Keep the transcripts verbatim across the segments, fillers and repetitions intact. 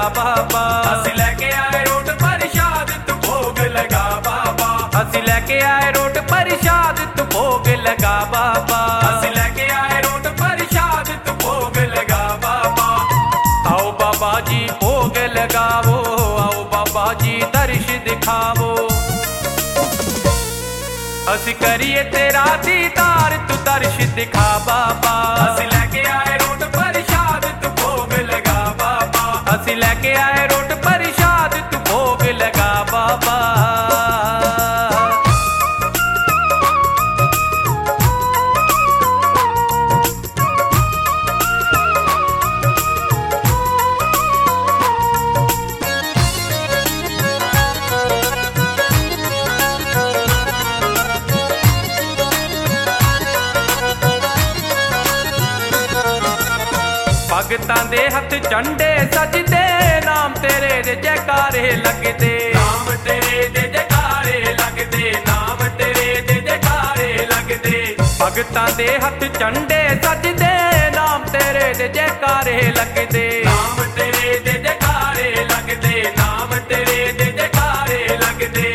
बाबा। ਅਸੀਂ ਲੈ ਕੇ ਆਏ ਰੋਟ ਪ੍ਰਸ਼ਾਦ ਤੂੰ ਭੋਗ ਲਗਾ ਬਾਬਾ। ਅਸੀਂ ਲੈ ਕੇ ਆਏ ਰੋਟ ਪ੍ਰਸ਼ਾਦ ਤੂੰ ਭੋਗ ਲਗਾ ਬਾਬਾ। ਅਸੀਂ ਲੈ ਕੇ ਆਏ ਰੋਟ ਪ੍ਰਸ਼ਾਦ ਤੂੰ ਭੋਗ ਲਗਾ ਬਾਬਾ। आओ बाबा जी भोग लगावो, आओ बाबा जी दर्श दिखावो। ਅਸੀਂ करिए तेरा दीदार तू दर्श दिखा बाबा। ਅਸੀਂ ਲੈ ਕੇ ਆਏ ਰੋਟ ਪ੍ਰਸ਼ਾਦ ਤੂੰ ਭੋਗ ਲਗਾ ਬਾਬਾ। ਅਸੀਂ ਲੈ ਕੇ ਆਏ ਰੋਟ ਪ੍ਰਸ਼ਾਦ ਤੂੰ ਭੋਗ ਲਗਾ ਬਾਬਾ। भगतां दे हथ झंडे सजदे, नाम तेरे दे जयकारे लगदे। ਨਾਮ ਤੇਰੇ ਦੇ ਜੈਕਾਰੇ ਲੱਗਦੇ, ਨਾਮ ਤੇਰੇ ਦੇ ਜੈਕਾਰੇ ਲੱਗਦੇ। भगतां दे हथ झंडे सजदे, नाम तेरे दे जयकारे लगदे। ਨਾਮ ਤੇਰੇ ਦੇ ਜੈਕਾਰੇ ਲੱਗਦੇ, ਨਾਮ ਤੇਰੇ ਦੇ ਜੈਕਾਰੇ ਲੱਗਦੇ।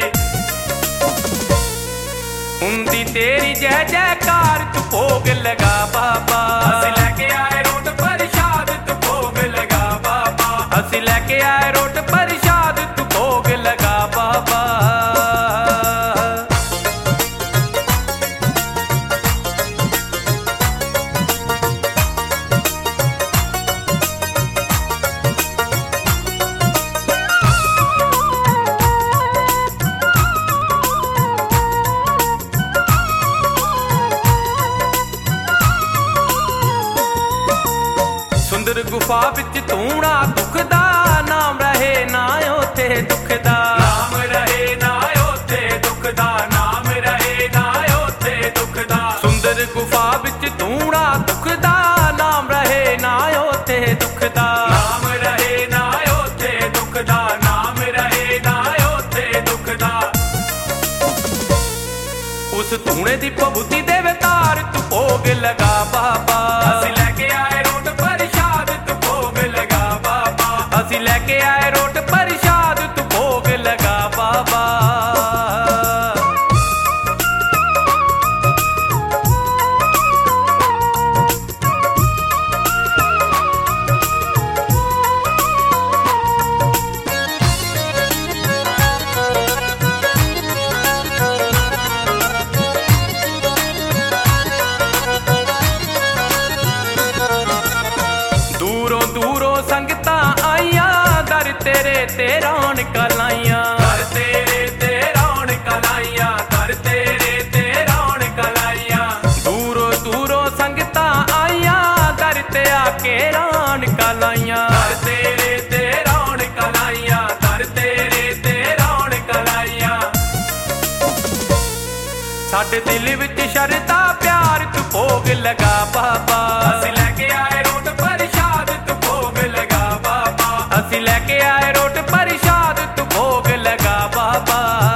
हुंदी तेरी जय जयकार तू भोग लगा बाबा। ਅਸੀਂ ਲੈ ਕੇ ਆਏ ਰੋਟ ਪ੍ਰਸ਼ਾਦ ਤੂੰ ਭੋਗ ਲਗਾ ਬਾਬਾ। ਅਸੀਂ ਲੈ ਕੇ ਆਏ ਰੋਟ ਪ੍ਰਸ਼ਾਦ ਤੂੰ ਭੋਗ ਲਗਾ ਬਾਬਾ। सुंदर गुफा विच धूणा दुखदा, नाम रहे ना ओथे दुखदा। ਨਾਮ ਰਹੇ ਨਾ ਉੱਥੇ ਦੁਖਦਾ, ਨਾਮ ਰਹੇ ਨਾ ਉੱਥੇ ਦੁਖਦਾ। सुंदर गुफा विच धूणा दुखदा, नाम रहे ना ओथे दुखदा। ਨਾਮ ਰਹੇ ਨਾ ਉੱਥੇ ਦੁਖਦਾ, ਨਾਮ ਰਹੇ ਨਾ ਉੱਥੇ ਦੁਖਦਾ। उस धूणे दी भभूति दे वितार तू भोग लगा बाबा। ਅਸੀਂ ਲੈ ਕੇ ਆਏ ਰੋਟ ਪ੍ਰਸ਼ਾਦ ਤੂੰ ਭੋਗ ਲਗਾ ਬਾਬਾ। ਅਸੀਂ ਲੈ ਕੇ ਆਏ ਰੋਟ ਪ੍ਰਸ਼ਾਦ ਤੂੰ ਭੋਗ ਲਗਾ ਬਾਬਾ। दूरों दूरों संगतां आईयां, दर तेरे ते रौनकां लाईयां। ਕਰ ਤੇਰੇ ਤੇ ਰੌਣਕਾਂ ਲਾਈਆਂ, ਕਰ ਤੇਰੇ ਤੇ ਰੌਣਕਾਂ ਲਾਈਆਂ। दूरों दूरों संगतां आईयां, दर ते आके रौनकां लाईयां। ਕਰ ਤੇਰੇ ਤੇ ਰੌਣਕਾਂ ਲਾਈਆਂ, ਕਰ ਤੇਰੇ ਤੇ ਰੌਣਕਾਂ ਲਾਈਆਂ। साडे दिल विच शरदा प्यार तू भोग लगा बाबा। ਅਸੀਂ ਲੈ ਕੇ ਆਏ ਰੋਟ ਪ੍ਰਸ਼ਾਦ ਤੂੰ ਭੋਗ ਲਗਾ ਬਾਬਾ। ਅਸੀਂ ਲੈ ਕੇ ਆਏ ਰੋਟ ਪ੍ਰਸ਼ਾਦ ਤੂੰ ਭੋਗ ਲਗਾ ਬਾਬਾ।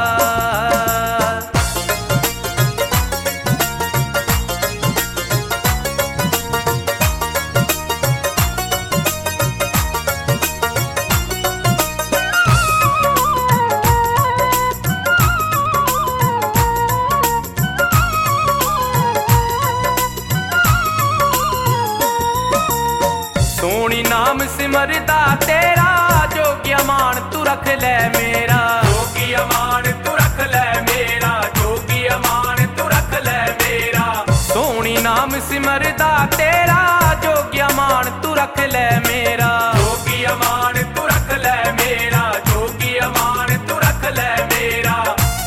सोनी नाम सिमरदा तेरा, जोगिया मान तू रख ले मेरा। ਜੋਗੀ ਅਮਾਨ ਤੂੰ ਰੱਖ ਲੈ ਮੇਰਾ, ਜੋਗੀ ਅਮਾਨ ਤੂੰ ਰੱਖ ਲੈ ਮੇਰਾ। सोनी नाम सिमरदा तेरा, जोगिया मान तू रख ले मेरा। ਜੋਗੀ ਅਮਾਨ ਤੂੰ ਰੱਖ ਲੈ ਮੇਰਾ, ਜੋਗੀ ਅਮਾਨ ਤੂੰ ਰੱਖ ਲੈ ਮੇਰਾ।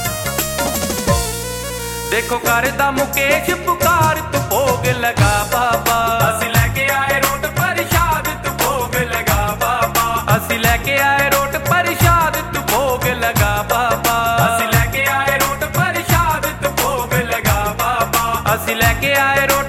देखो करदा मुकेश पुकार तू भोग लगा बाबा। ਅਸੀਂ ਲੈ ਕੇ ਆਏ ਰੋਟ ਪ੍ਰਸ਼ਾਦ ਤੂੰ ਭੋਗ ਲਗਾ ਬਾਬਾ। ਅਸੀਂ ਲੈ ਕੇ ਆਏ ਰੋਟ ਪ੍ਰਸ਼ਾਦ ਤੂੰ ਭੋਗ ਲਗਾ ਬਾਬਾ। ਅਸੀਂ ਲੈ ਕੇ ਆਏ ਰੋਟ ਪ੍ਰਸ਼ਾਦ ਤੂੰ ਭੋਗ ਲਗਾ ਬਾਬਾ। ਅਸੀਂ ਲੈ ਕੇ ਆਏ ਰੋਟ